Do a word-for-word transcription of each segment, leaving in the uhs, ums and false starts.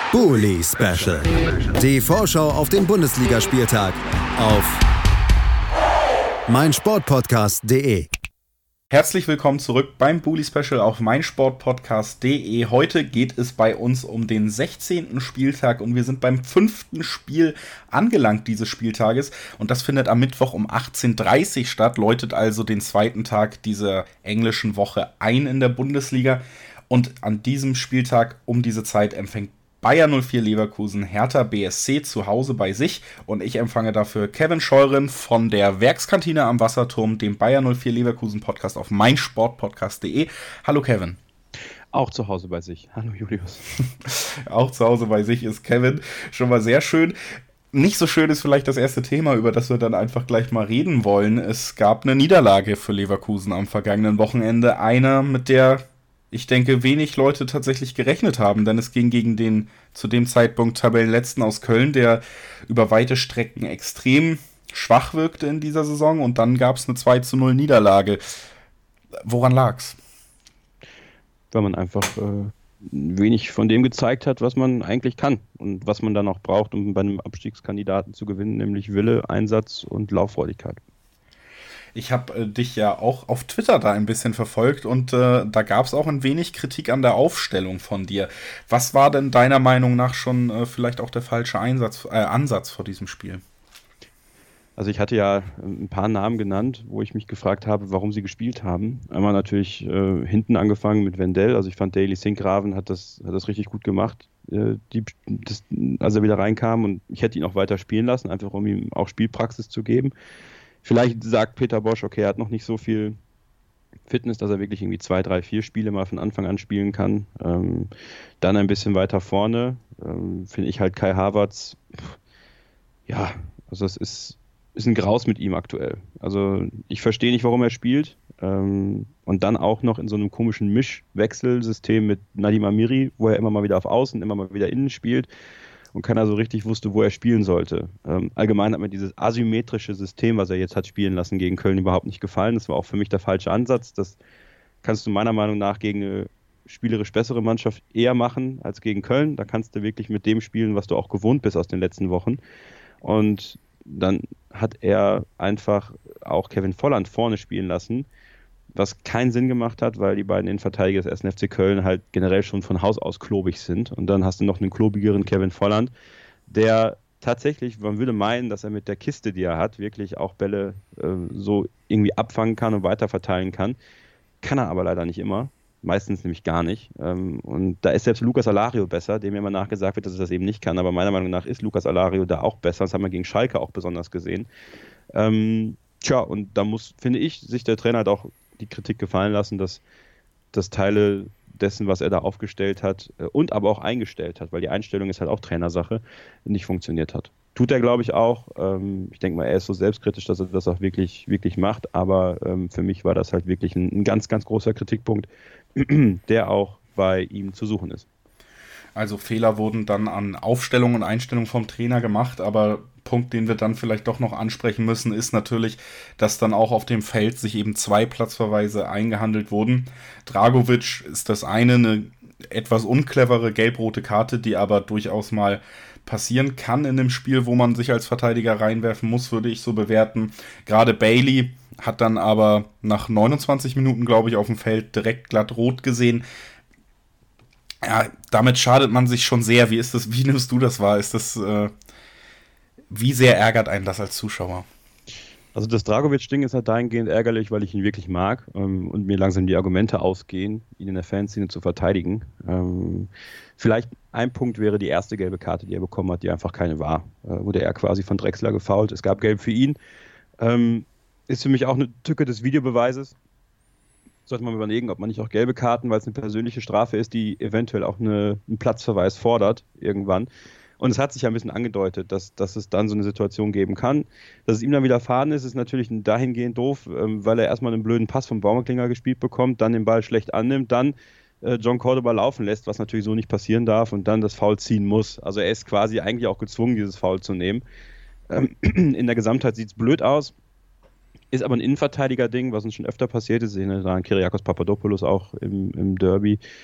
Bully Special. Die Vorschau auf den Bundesligaspieltag auf meinsportpodcast punkt de. Herzlich willkommen zurück beim Bully Special auf meinsportpodcast punkt de. Heute geht es bei uns um den sechzehnten Spieltag und wir sind beim fünften Spiel angelangt dieses Spieltages. Und das findet am Mittwoch um achtzehn Uhr dreißig statt, läutet also den zweiten Tag dieser englischen Woche ein in der Bundesliga. Und an diesem Spieltag um diese Zeit empfängt Bayer null vier Leverkusen Hertha B S C zu Hause bei sich und ich empfange dafür Kevin Scheuren von der Werkskantine am Wasserturm, dem Bayer null vier Leverkusen Podcast auf meinsportpodcast punkt de. Hallo Kevin. Auch zu Hause bei sich. Hallo Julius. Auch zu Hause bei sich ist Kevin. Schon mal sehr schön. Nicht so schön ist vielleicht das erste Thema, über das wir dann einfach gleich mal reden wollen. Es gab eine Niederlage für Leverkusen am vergangenen Wochenende. Eine, mit der ich denke, wenig Leute tatsächlich gerechnet haben, denn es ging gegen den zu dem Zeitpunkt Tabellenletzten aus Köln, der über weite Strecken extrem schwach wirkte in dieser Saison, und dann gab es eine zwei zu null Niederlage. Woran lag's? Weil man einfach äh, wenig von dem gezeigt hat, was man eigentlich kann und was man dann auch braucht, um bei einem Abstiegskandidaten zu gewinnen, nämlich Wille, Einsatz und Lauffreudigkeit. Ich habe äh, dich ja auch auf Twitter da ein bisschen verfolgt und äh, da gab es auch ein wenig Kritik an der Aufstellung von dir. Was war denn deiner Meinung nach schon äh, vielleicht auch der falsche Einsatz, äh, Ansatz vor diesem Spiel? Also ich hatte ja ein paar Namen genannt, wo ich mich gefragt habe, warum sie gespielt haben. Einmal natürlich äh, hinten angefangen mit Wendell. Also ich fand, Daily Sinkgraven hat das, hat das richtig gut gemacht, äh, die, das, als er wieder reinkam, und ich hätte ihn auch weiter spielen lassen, einfach um ihm auch Spielpraxis zu geben. Vielleicht sagt Peter Bosz, okay, er hat noch nicht so viel Fitness, dass er wirklich irgendwie zwei, drei, vier Spiele mal von Anfang an spielen kann. Ähm, dann ein bisschen weiter vorne ähm, finde ich halt Kai Havertz, pff, ja, also es ist, ist ein Graus mit ihm aktuell. Also ich verstehe nicht, warum er spielt. Ähm, und dann auch noch in so einem komischen Mischwechselsystem mit Nadim Amiri, wo er immer mal wieder auf Außen, immer mal wieder innen spielt. Und keiner so richtig wusste, wo er spielen sollte. Ähm, allgemein hat mir dieses asymmetrische System, was er jetzt hat spielen lassen, gegen Köln überhaupt nicht gefallen. Das war auch für mich der falsche Ansatz. Das kannst du meiner Meinung nach gegen eine spielerisch bessere Mannschaft eher machen als gegen Köln. Da kannst du wirklich mit dem spielen, was du auch gewohnt bist aus den letzten Wochen. Und dann hat er einfach auch Kevin Volland vorne spielen lassen, was keinen Sinn gemacht hat, weil die beiden Innenverteidiger des ersten F C Köln halt generell schon von Haus aus klobig sind. Und dann hast du noch einen klobigeren Kevin Volland, der tatsächlich, man würde meinen, dass er mit der Kiste, die er hat, wirklich auch Bälle äh, so irgendwie abfangen kann und weiterverteilen kann. Kann er aber leider nicht immer. Meistens nämlich gar nicht. Ähm, und da ist selbst Lucas Alario besser, dem immer nachgesagt wird, dass er das eben nicht kann. Aber meiner Meinung nach ist Lucas Alario da auch besser. Das haben wir gegen Schalke auch besonders gesehen. Ähm, tja, und da muss, finde ich, sich der Trainer halt auch die Kritik gefallen lassen, dass, dass Teile dessen, was er da aufgestellt hat äh, und aber auch eingestellt hat, weil die Einstellung ist halt auch Trainersache, nicht funktioniert hat. Tut er, glaube ich, auch. Ähm, ich denke mal, er ist so selbstkritisch, dass er das auch wirklich, wirklich macht, aber ähm, für mich war das halt wirklich ein, ein ganz, ganz großer Kritikpunkt, der auch bei ihm zu suchen ist. Also Fehler wurden dann an Aufstellung und Einstellung vom Trainer gemacht, aber Punkt, den wir dann vielleicht doch noch ansprechen müssen, ist natürlich, dass dann auch auf dem Feld sich eben zwei Platzverweise eingehandelt wurden. Dragovic ist das eine, eine etwas unclevere gelb-rote Karte, die aber durchaus mal passieren kann in dem Spiel, wo man sich als Verteidiger reinwerfen muss, würde ich so bewerten. Gerade Bailey hat dann aber nach neunundzwanzig Minuten, glaube ich, auf dem Feld direkt glatt rot gesehen. Ja, damit schadet man sich schon sehr. Wie ist das, wie nimmst du das wahr? Ist das, äh, wie sehr ärgert einen das als Zuschauer? Also das Dragovic-Ding ist halt dahingehend ärgerlich, weil ich ihn wirklich mag ähm, und mir langsam die Argumente ausgehen, ihn in der Fanszene zu verteidigen. Ähm, vielleicht ein Punkt wäre die erste gelbe Karte, die er bekommen hat, die einfach keine war. Äh, wurde er quasi von Drexler gefoult. Es gab Gelb für ihn. Ähm, ist für mich auch eine Tücke des Videobeweises. Sollte man überlegen, ob man nicht auch gelbe Karten, weil es eine persönliche Strafe ist, die eventuell auch eine, einen Platzverweis fordert irgendwann. Und es hat sich ja ein bisschen angedeutet, dass, dass es dann so eine Situation geben kann. Dass es ihm dann widerfahren ist, ist natürlich dahingehend doof, weil er erstmal einen blöden Pass vom Baumgartlinger gespielt bekommt, dann den Ball schlecht annimmt, dann äh, John Cordoba laufen lässt, was natürlich so nicht passieren darf, und dann das Foul ziehen muss. Also er ist quasi eigentlich auch gezwungen, dieses Foul zu nehmen. Ähm, in der Gesamtheit sieht es blöd aus. Ist aber ein Innenverteidiger-Ding, was uns schon öfter passiert ist. Ich erinnere da an Kyriakos Papadopoulos auch im, im Derby.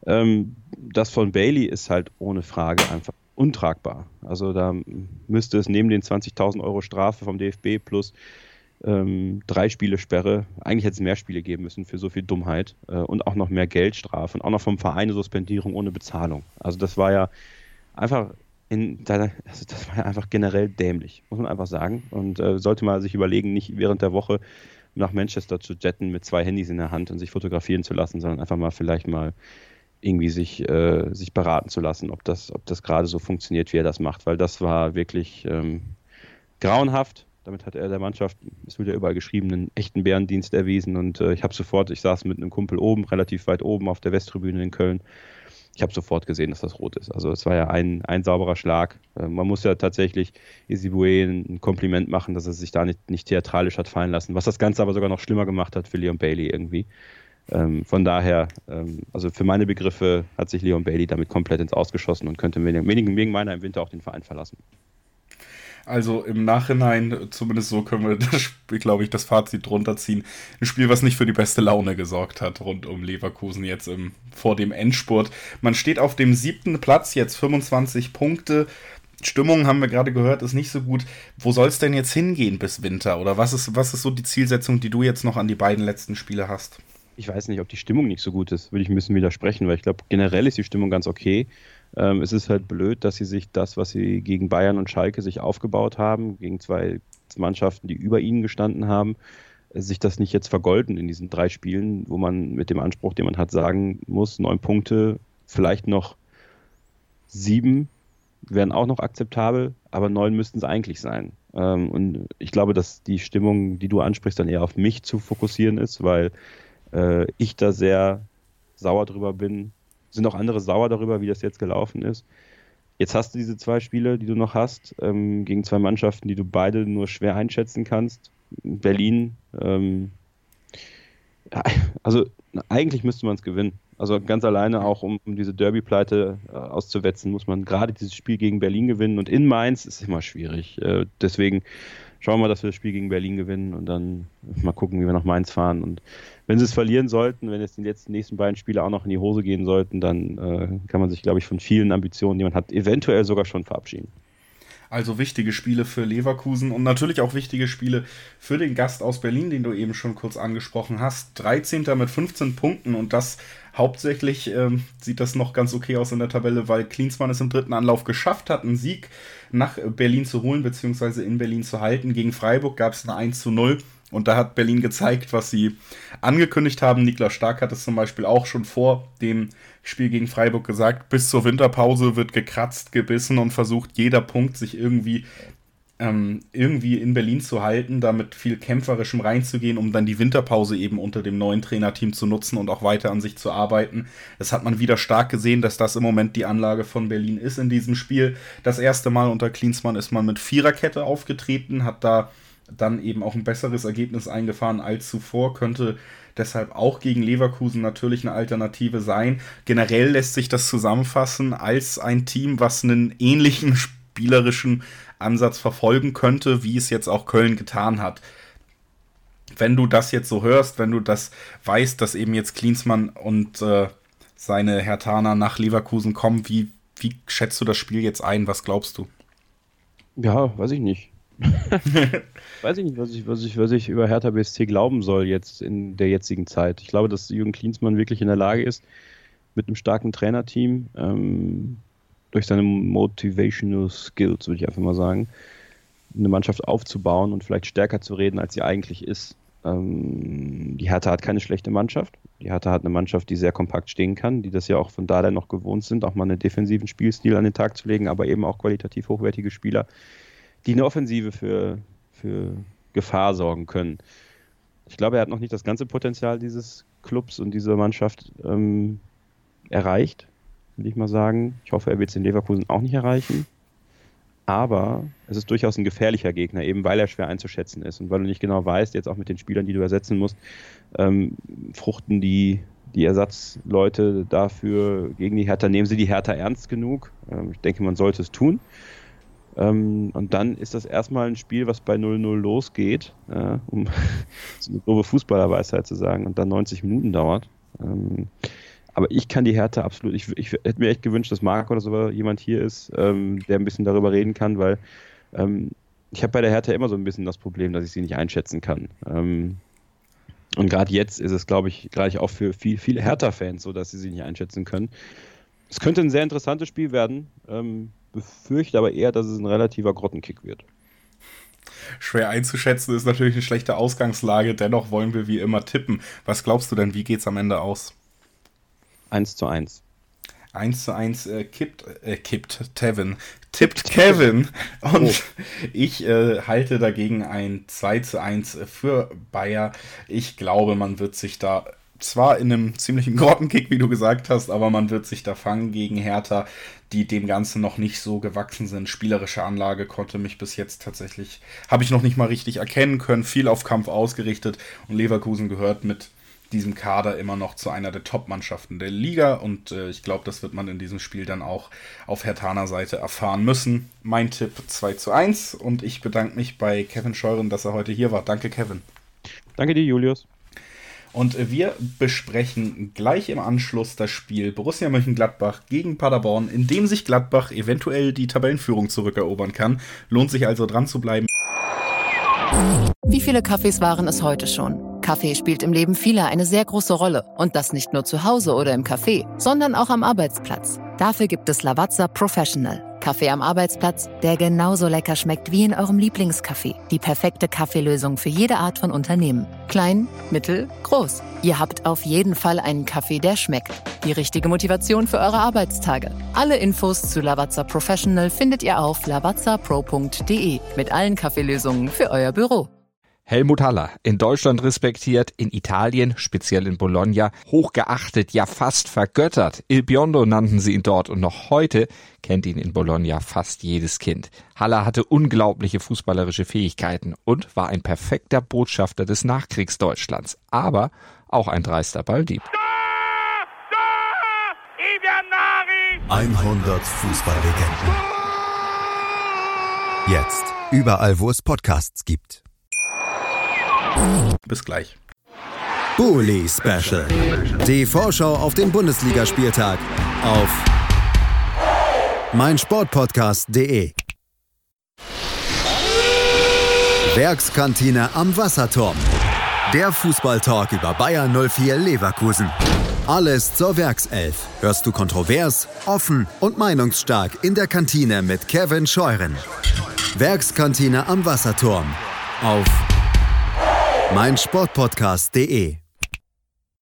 Ähm, das von Bailey ist halt ohne Frage einfach untragbar. Also da müsste es neben den zwanzigtausend Euro Strafe vom D F B plus ähm, drei Spiele Sperre, eigentlich hätte es mehr Spiele geben müssen für so viel Dummheit äh, und auch noch mehr Geldstrafe und auch noch vom Verein eine Suspendierung ohne Bezahlung. Also das war ja einfach in, also das war ja einfach generell dämlich, muss man einfach sagen. Und äh, sollte man sich überlegen, nicht während der Woche nach Manchester zu jetten mit zwei Handys in der Hand und sich fotografieren zu lassen, sondern einfach mal vielleicht mal irgendwie sich, äh, sich beraten zu lassen, ob das, ob das gerade so funktioniert, wie er das macht, weil das war wirklich ähm, grauenhaft. Damit hat er der Mannschaft, es wird ja überall geschrieben, einen echten Bärendienst erwiesen und äh, ich habe sofort, ich saß mit einem Kumpel oben, relativ weit oben auf der Westtribüne in Köln. Ich habe sofort gesehen, dass das rot ist. Also es war ja ein, ein sauberer Schlag. Äh, man muss ja tatsächlich Isibue ein Kompliment machen, dass er sich da nicht, nicht theatralisch hat fallen lassen, was das Ganze aber sogar noch schlimmer gemacht hat für Leon Bailey irgendwie. Ähm, von daher, ähm, also für meine Begriffe hat sich Leon Bailey damit komplett ins Ausgeschossen und könnte wenigen wegen meiner im Winter auch den Verein verlassen. Also im Nachhinein, zumindest so können wir, das Spiel, glaube ich, das Fazit drunter ziehen. Ein Spiel, was nicht für die beste Laune gesorgt hat, rund um Leverkusen jetzt im, vor dem Endspurt. Man steht auf dem siebten Platz, jetzt fünfundzwanzig Punkte. Stimmung, haben wir gerade gehört, ist nicht so gut. Wo soll es denn jetzt hingehen bis Winter? Oder was ist, was ist so die Zielsetzung, die du jetzt noch an die beiden letzten Spiele hast? Ich weiß nicht, ob die Stimmung nicht so gut ist, würde ich ein bisschen widersprechen, weil ich glaube, generell ist die Stimmung ganz okay. Ähm, es ist halt blöd, dass sie sich das, was sie gegen Bayern und Schalke sich aufgebaut haben, gegen zwei Mannschaften, die über ihnen gestanden haben, sich das nicht jetzt vergolden in diesen drei Spielen, wo man mit dem Anspruch, den man hat, sagen muss, neun Punkte, vielleicht noch sieben wären auch noch akzeptabel, aber neun müssten es eigentlich sein. Ähm, und ich glaube, dass die Stimmung, die du ansprichst, dann eher auf mich zu fokussieren ist, weil äh, ich da sehr sauer drüber bin. Sind auch andere sauer darüber, wie das jetzt gelaufen ist. Jetzt hast du diese zwei Spiele, die du noch hast, ähm, gegen zwei Mannschaften, die du beide nur schwer einschätzen kannst. Berlin, ähm, also eigentlich müsste man es gewinnen. Also ganz alleine auch, um, um diese Derby-Pleite äh, auszuwetzen, muss man gerade dieses Spiel gegen Berlin gewinnen. Und in Mainz ist immer schwierig. Äh, deswegen schauen wir mal, dass wir das Spiel gegen Berlin gewinnen und dann mal gucken, wie wir nach Mainz fahren. Und wenn sie es verlieren sollten, wenn jetzt die letzten nächsten beiden Spiele auch noch in die Hose gehen sollten, dann äh, kann man sich, glaube ich, von vielen Ambitionen, die man hat, eventuell sogar schon verabschieden. Also wichtige Spiele für Leverkusen und natürlich auch wichtige Spiele für den Gast aus Berlin, den du eben schon kurz angesprochen hast. dreizehnter mit fünfzehn Punkten und das hauptsächlich ähm, sieht das noch ganz okay aus in der Tabelle, weil Klinsmann es im dritten Anlauf geschafft hat, einen Sieg nach Berlin zu holen, beziehungsweise in Berlin zu halten. Gegen Freiburg gab es eine eins zu null. Und da hat Berlin gezeigt, was sie angekündigt haben. Niklas Stark hat es zum Beispiel auch schon vor dem Spiel gegen Freiburg gesagt, bis zur Winterpause wird gekratzt, gebissen und versucht jeder Punkt sich irgendwie, ähm, irgendwie in Berlin zu halten, da mit viel Kämpferischem reinzugehen, um dann die Winterpause eben unter dem neuen Trainerteam zu nutzen und auch weiter an sich zu arbeiten. Das hat man wieder stark gesehen, dass das im Moment die Anlage von Berlin ist in diesem Spiel. Das erste Mal unter Klinsmann ist man mit Viererkette aufgetreten, hat da dann eben auch ein besseres Ergebnis eingefahren als zuvor, könnte deshalb auch gegen Leverkusen natürlich eine Alternative sein. Generell lässt sich das zusammenfassen als ein Team, was einen ähnlichen spielerischen Ansatz verfolgen könnte, wie es jetzt auch Köln getan hat. Wenn du das jetzt so hörst, wenn du das weißt, dass eben jetzt Klinsmann und äh, seine Herthaner nach Leverkusen kommen, wie, wie schätzt du das Spiel jetzt ein? Was glaubst du? Ja, weiß ich nicht. Weiß ich nicht, was ich, was, ich, was ich über Hertha B S C glauben soll jetzt in der jetzigen Zeit. Ich glaube, dass Jürgen Klinsmann wirklich in der Lage ist, mit einem starken Trainerteam, ähm, durch seine Motivational Skills, würde ich einfach mal sagen, eine Mannschaft aufzubauen und vielleicht stärker zu reden, als sie eigentlich ist. Ähm, die Hertha hat keine schlechte Mannschaft. Die Hertha hat eine Mannschaft, die sehr kompakt stehen kann, die das ja auch von Dardai noch gewohnt sind, auch mal einen defensiven Spielstil an den Tag zu legen, aber eben auch qualitativ hochwertige Spieler, die eine Offensive für, für Gefahr sorgen können. Ich glaube, er hat noch nicht das ganze Potenzial dieses Clubs und dieser Mannschaft ähm, erreicht, würde ich mal sagen. Ich hoffe, er wird es in Leverkusen auch nicht erreichen. Aber es ist durchaus ein gefährlicher Gegner, eben weil er schwer einzuschätzen ist und weil du nicht genau weißt, jetzt auch mit den Spielern, die du ersetzen musst, ähm, fruchten die, die Ersatzleute dafür gegen die Hertha, nehmen sie die Hertha ernst genug? Ähm, ich denke, man sollte es tun. Ähm, und dann ist das erstmal ein Spiel, was bei null null losgeht, äh, um so eine grobe Fußballerweisheit zu sagen, und dann neunzig Minuten dauert. Ähm, Aber ich kann die Hertha absolut, ich, ich hätte mir echt gewünscht, dass Marc oder so jemand hier ist, ähm, der ein bisschen darüber reden kann, weil ähm, ich habe bei der Hertha immer so ein bisschen das Problem, dass ich sie nicht einschätzen kann. Ähm, und gerade jetzt ist es, glaube ich, gleich auch für viel, viele Hertha-Fans so, dass sie sie nicht einschätzen können. Es könnte ein sehr interessantes Spiel werden, ähm, befürchte aber eher, dass es ein relativer Grottenkick wird. Schwer einzuschätzen, ist natürlich eine schlechte Ausgangslage, dennoch wollen wir wie immer tippen. Was glaubst du denn, wie geht's am Ende aus? eins zu eins. eins zu eins äh, kippt, äh, kippt Tevin, tippt Kevin und oh. ich äh, halte dagegen ein zwei zu eins für Bayer. Ich glaube, man wird sich da zwar in einem ziemlichen Grottenkick, wie du gesagt hast, aber man wird sich da fangen gegen Hertha, die dem Ganzen noch nicht so gewachsen sind. Spielerische Anlage konnte mich bis jetzt tatsächlich, habe ich noch nicht mal richtig erkennen können, viel auf Kampf ausgerichtet und Leverkusen gehört mit diesem Kader immer noch zu einer der Top-Mannschaften der Liga und äh, ich glaube, das wird man in diesem Spiel dann auch auf Herthaner Seite erfahren müssen. Mein Tipp zwei zu eins und ich bedanke mich bei Kevin Scheuren, dass er heute hier war. Danke, Kevin. Danke dir, Julius. Und wir besprechen gleich im Anschluss das Spiel Borussia Mönchengladbach gegen Paderborn, in dem sich Gladbach eventuell die Tabellenführung zurückerobern kann. Lohnt sich also dran zu bleiben. Wie viele Kaffees waren es heute schon? Kaffee spielt im Leben vieler eine sehr große Rolle. Und das nicht nur zu Hause oder im Café, sondern auch am Arbeitsplatz. Dafür gibt es Lavazza Professional. Kaffee am Arbeitsplatz, der genauso lecker schmeckt wie in eurem Lieblingscafé. Die perfekte Kaffeelösung für jede Art von Unternehmen. Klein, mittel, groß. Ihr habt auf jeden Fall einen Kaffee, der schmeckt. Die richtige Motivation für eure Arbeitstage. Alle Infos zu Lavazza Professional findet ihr auf lavazza pro punkt de mit allen Kaffeelösungen für euer Büro. Helmut Haller, in Deutschland respektiert, in Italien, speziell in Bologna, hochgeachtet, ja fast vergöttert. Il Biondo nannten sie ihn dort und noch heute kennt ihn in Bologna fast jedes Kind. Haller hatte unglaubliche fußballerische Fähigkeiten und war ein perfekter Botschafter des Nachkriegsdeutschlands, aber auch ein dreister Balldieb. hundert Fußballlegenden. Jetzt überall, wo es Podcasts gibt. Bis gleich. Bully Special. Die Vorschau auf den Bundesligaspieltag auf meinsportpodcast punkt de. Werkskantine am Wasserturm. Der Fußballtalk über Bayer null vier Leverkusen. Alles zur Werkself. Hörst du kontrovers, offen und meinungsstark in der Kantine mit Kevin Scheuren. Werkskantine am Wasserturm auf meinsportpodcast punkt de.